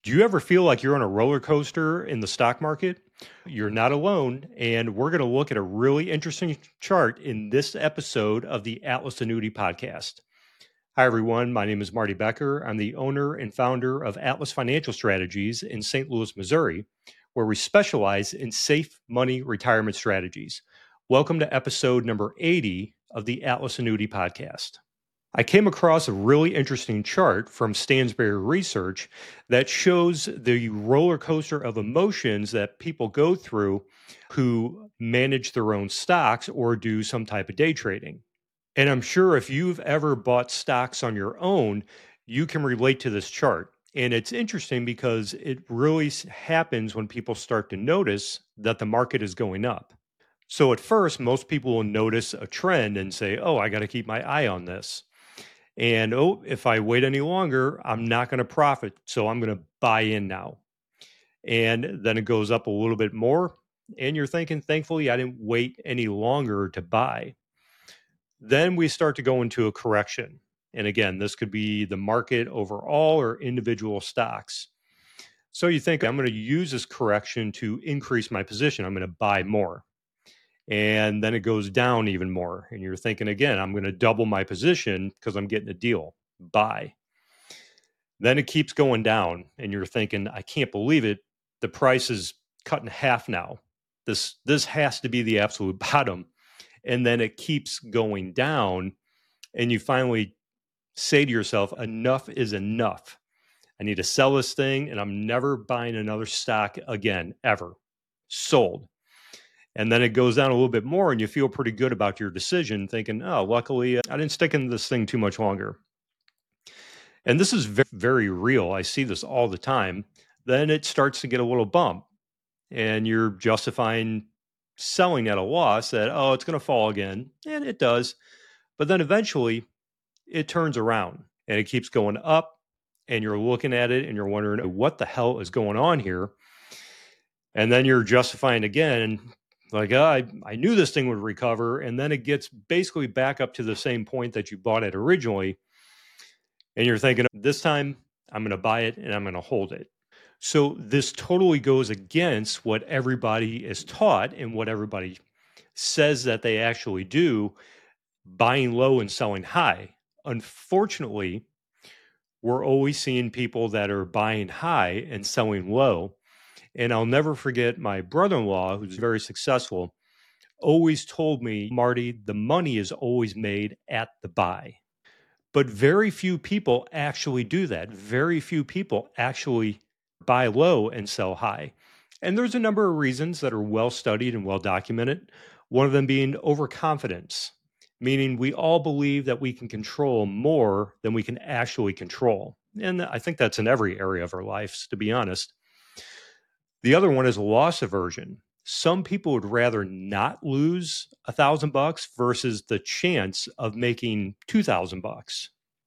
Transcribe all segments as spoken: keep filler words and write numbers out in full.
Do you ever feel like you're on a roller coaster in the stock market? You're not alone, and we're going to look at a really interesting chart in this episode of the Atlas Annuity Podcast. Hi, everyone. My name is Marty Becker. I'm the owner and founder of Atlas Financial Strategies in Saint Louis, Missouri, where we specialize in safe money retirement strategies. Welcome to episode number eighty of the Atlas Annuity Podcast. I came across a really interesting chart from Stansberry Research that shows the roller coaster of emotions that people go through who manage their own stocks or do some type of day trading. And I'm sure if you've ever bought stocks on your own, you can relate to this chart. And it's interesting because it really s- happens when people start to notice that the market is going up. So at first, most people will notice a trend and say, oh, I got to keep my eye on this. And oh, if I wait any longer, I'm not going to profit. So I'm going to buy in now. And then it goes up a little bit more. And you're thinking, thankfully, I didn't wait any longer to buy. Then we start to go into a correction. And again, this could be the market overall or individual stocks. So you think, I'm going to use this correction to increase my position. I'm going to buy more. And then it goes down even more. And you're thinking, again, I'm going to double my position because I'm getting a deal. Buy. Then it keeps going down. And you're thinking, I can't believe it. The price is cut in half now. This, this has to be the absolute bottom. And then it keeps going down. And you finally say to yourself, enough is enough. I need to sell this thing and I'm never buying another stock again, ever. Sold. And then it goes down a little bit more and you feel pretty good about your decision, thinking, oh, luckily uh, I didn't stick in this thing too much longer. And this is very, very real. I see this all the time. Then it starts to get a little bump and you're justifying selling at a loss that, oh, it's going to fall again. And it does. But then eventually it turns around and it keeps going up and you're looking at it and you're wondering what the hell is going on here. And then you're justifying again, like, oh, I, I knew this thing would recover. And then it gets basically back up to the same point that you bought it originally. And you're thinking, this time I'm going to buy it and I'm going to hold it. So this totally goes against what everybody is taught and what everybody says that they actually do, buying low and selling high. Unfortunately, we're always seeing people that are buying high and selling low. And I'll never forget my brother-in-law, who's very successful, always told me, Marty, the money is always made at the buy. But very few people actually do that. Very few people actually buy low and sell high. And there's a number of reasons that are well studied and well documented. One of them being overconfidence, meaning we all believe that we can control more than we can actually control. And I think that's in every area of our lives, to be honest. The other one is loss aversion. Some people would rather not lose a thousand bucks versus the chance of making two thousand bucks.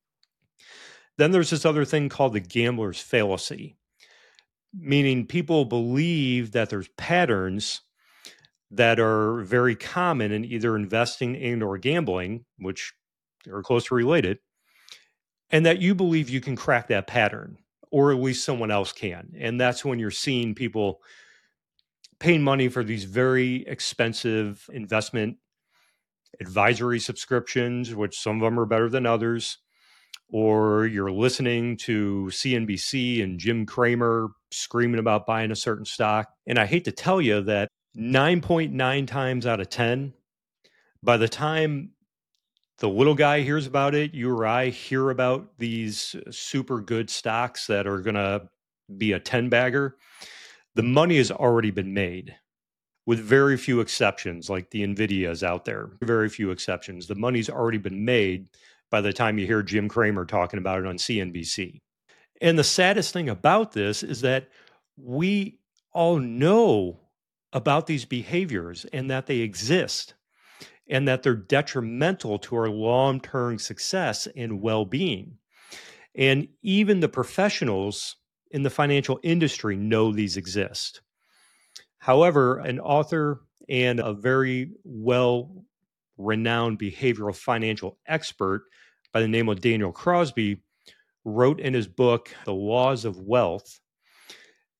Then there's this other thing called the gambler's fallacy, meaning people believe that there's patterns that are very common in either investing and or gambling, which are closely related, and that you believe you can crack that pattern, or at least someone else can. And that's when you're seeing people paying money for these very expensive investment advisory subscriptions, which some of them are better than others, or you're listening to C N B C and Jim Cramer screaming about buying a certain stock. And I hate to tell you that nine point nine times out of ten, by the time the little guy hears about it, you or I hear about these super good stocks that are going to be a ten bagger, the money has already been made. With very few exceptions, like the NVIDIAs out there, very few exceptions. The money's already been made by the time you hear Jim Cramer talking about it on C N B C. And the saddest thing about this is that we all know about these behaviors and that they exist and that they're detrimental to our long-term success and well-being. And even the professionals in the financial industry know these exist. However, an author and a very well-renowned behavioral financial expert by the name of Daniel Crosby wrote in his book, The Laws of Wealth,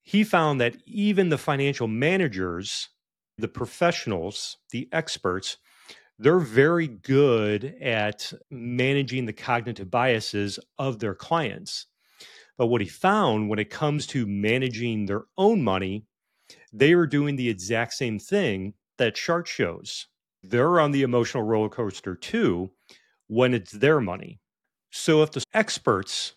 He found that even the financial managers, the professionals, the experts, they're very good at managing the cognitive biases of their clients. But what he found when it comes to managing their own money, they were doing the exact same thing that chart shows. They're on the emotional roller coaster too when it's their money. So if the experts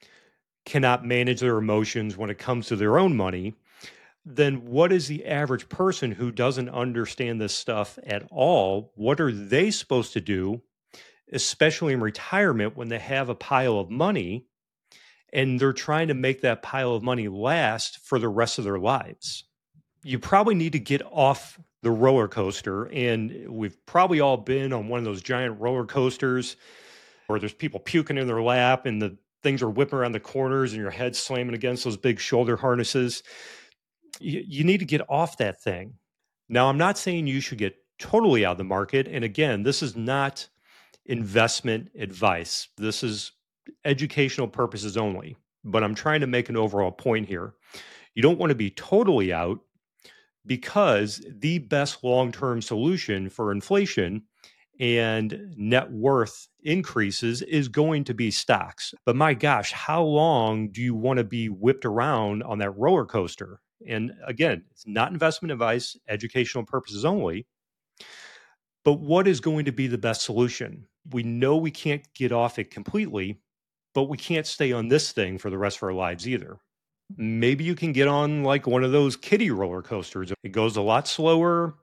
cannot manage their emotions when it comes to their own money, then what is the average person who doesn't understand this stuff at all? What are they supposed to do, especially in retirement when they have a pile of money and they're trying to make that pile of money last for the rest of their lives? You probably need to get off the roller coaster. And we've probably all been on one of those giant roller coasters where there's people puking in their lap and the things are whipping around the corners and your head's slamming against those big shoulder harnesses. You, you need to get off that thing. Now, I'm not saying you should get totally out of the market. And again, this is not investment advice. This is educational purposes only. But I'm trying to make an overall point here. You don't want to be totally out because the best long-term solution for inflation and net worth increases is going to be stocks. But my gosh, how long do you want to be whipped around on that roller coaster? And again, it's not investment advice, educational purposes only. But what is going to be the best solution? We know we can't get off it completely, but we can't stay on this thing for the rest of our lives either. Maybe you can get on like one of those kiddie roller coasters. It goes a lot slower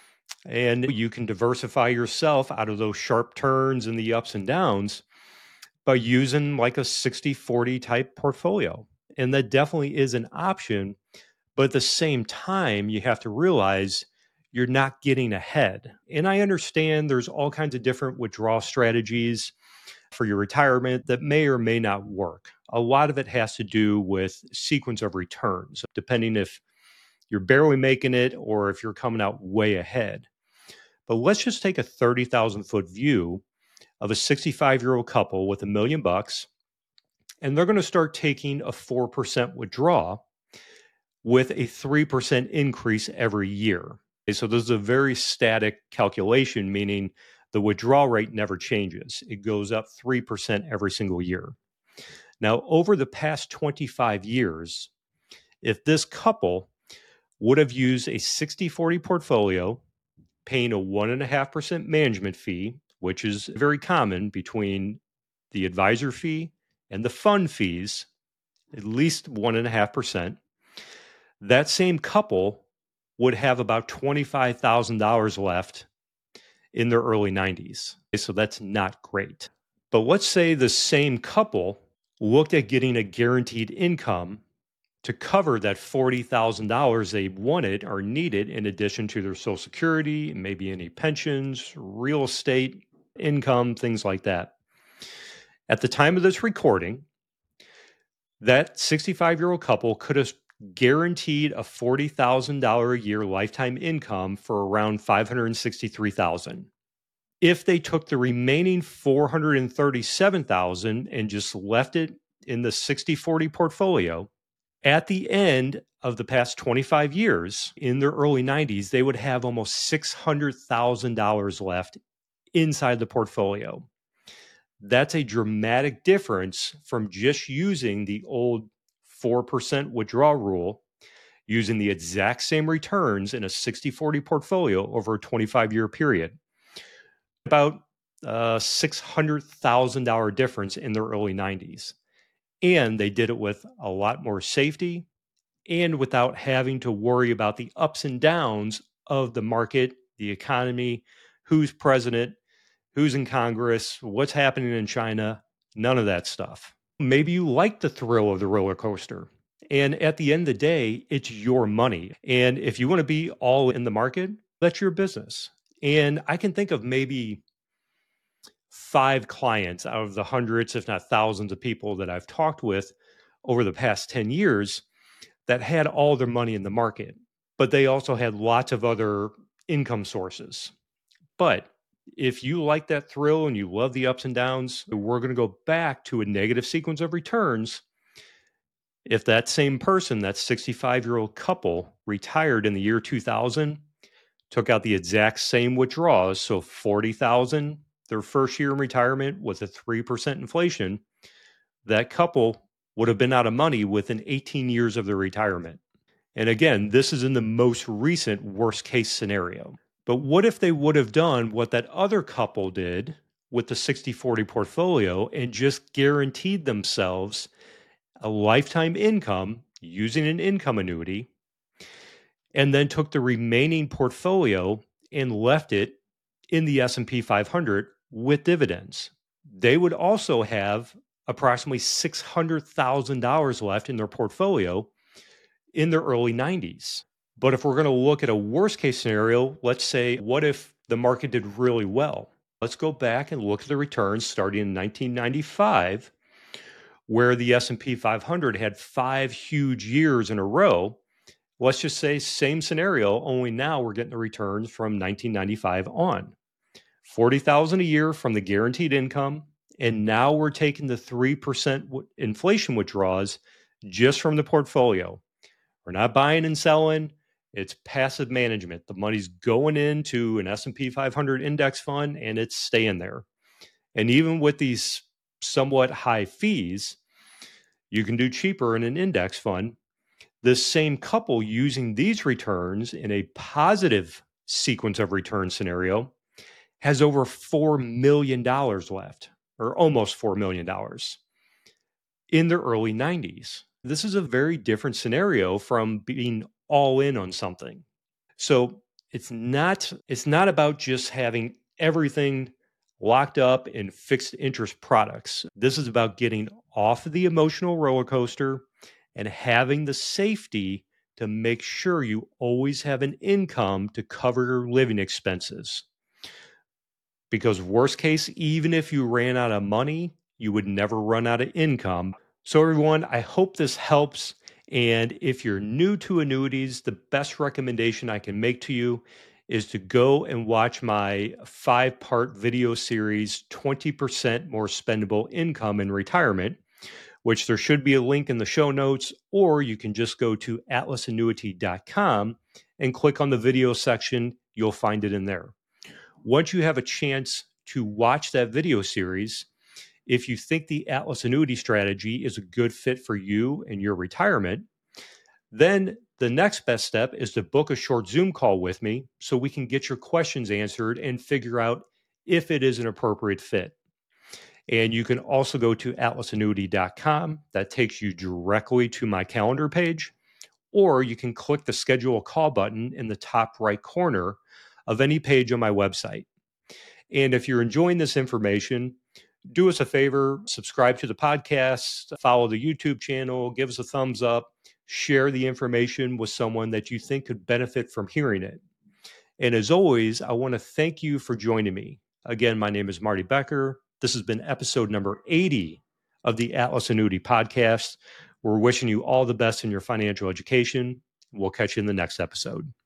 and you can diversify yourself out of those sharp turns and the ups and downs by using like a sixty forty type portfolio. And that definitely is an option. But at the same time, you have to realize you're not getting ahead. And I understand there's all kinds of different withdrawal strategies for your retirement that may or may not work. A lot of it has to do with sequence of returns, depending if you're barely making it or if you're coming out way ahead. But let's just take a thirty thousand foot view of a sixty-five year old couple with a million bucks, and they're going to start taking a four percent withdrawal with a three percent increase every year. Okay, so this is a very static calculation, meaning the withdrawal rate never changes. It goes up three percent every single year. Now, over the past twenty-five years, if this couple would have used a sixty forty portfolio, paying a one point five percent management fee, which is very common between the advisor fee and the fund fees, at least one point five percent, that same couple would have about twenty-five thousand dollars left in their early nineties. So that's not great. But let's say the same couple looked at getting a guaranteed income to cover that forty thousand dollars they wanted or needed in addition to their Social Security, maybe any pensions, real estate income, things like that. At the time of this recording, that sixty-five year old couple could have guaranteed a forty thousand dollars a year lifetime income for around five hundred sixty-three thousand dollars. If they took the remaining four hundred thirty-seven thousand dollars and just left it in the sixty forty portfolio, at the end of the past twenty-five years, in their early nineties, they would have almost six hundred thousand dollars left inside the portfolio. That's a dramatic difference from just using the old four percent withdrawal rule, using the exact same returns in a sixty forty portfolio over a twenty-five year period. About a six hundred thousand dollars difference in their early nineties. And they did it with a lot more safety and without having to worry about the ups and downs of the market, the economy, who's president, who's in Congress, what's happening in China, none of that stuff. Maybe you like the thrill of the roller coaster. And at the end of the day, it's your money. And if you want to be all in the market, that's your business. And I can think of maybe five clients out of the hundreds, if not thousands of people that I've talked with over the past ten years that had all their money in the market, but they also had lots of other income sources. But if you like that thrill and you love the ups and downs, we're going to go back to a negative sequence of returns. If that same person, that sixty-five-year-old couple, retired in the year two thousand, took out the exact same withdrawals, so forty thousand dollars their first year in retirement with a three percent inflation, that couple would have been out of money within eighteen years of their retirement. And again, this is in the most recent worst case scenario. But what if they would have done what that other couple did with the sixty forty portfolio and just guaranteed themselves a lifetime income using an income annuity, and then took the remaining portfolio and left it in the S and P five hundred with dividends? They would also have approximately six hundred thousand dollars left in their portfolio in their early nineties. But if we're going to look at a worst case scenario, let's say, what if the market did really well? Let's go back and look at the returns starting in nineteen ninety-five, where the S and P five hundred had five huge years in a row. Let's just say same scenario, only now we're getting the returns from nineteen ninety-five on. forty thousand dollars a year from the guaranteed income, and now we're taking the three percent w- inflation withdrawals just from the portfolio. We're not buying and selling. It's passive management. The money's going into an S and P five hundred index fund and it's staying there. And even with these somewhat high fees, you can do cheaper in an index fund. This same couple using these returns in a positive sequence of return scenario has over four million dollars left, or almost four million dollars in their early nineties. This is a very different scenario from being all in on something. So it's not, it's not about just having everything locked up in fixed interest products. This is about getting off of the emotional roller coaster and having the safety to make sure you always have an income to cover your living expenses. Because worst case, even if you ran out of money, you would never run out of income. So everyone, I hope this helps. And if you're new to annuities, the best recommendation I can make to you is to go and watch my five-part video series, twenty percent More Spendable Income in Retirement, which there should be a link in the show notes, or you can just go to atlas annuity dot com and click on the video section. You'll find it in there. Once you have a chance to watch that video series, if you think the Atlas Annuity strategy is a good fit for you and your retirement, then the next best step is to book a short Zoom call with me so we can get your questions answered and figure out if it is an appropriate fit. And you can also go to atlas annuity dot com. That takes you directly to my calendar page, or you can click the schedule a call button in the top right corner of any page on my website. And if you're enjoying this information, do us a favor, subscribe to the podcast, follow the YouTube channel, give us a thumbs up, share the information with someone that you think could benefit from hearing it. And as always, I want to thank you for joining me. Again, my name is Marty Becker. This has been episode number eighty of the Atlas Annuity Podcast. We're wishing you all the best in your financial education. We'll catch you in the next episode.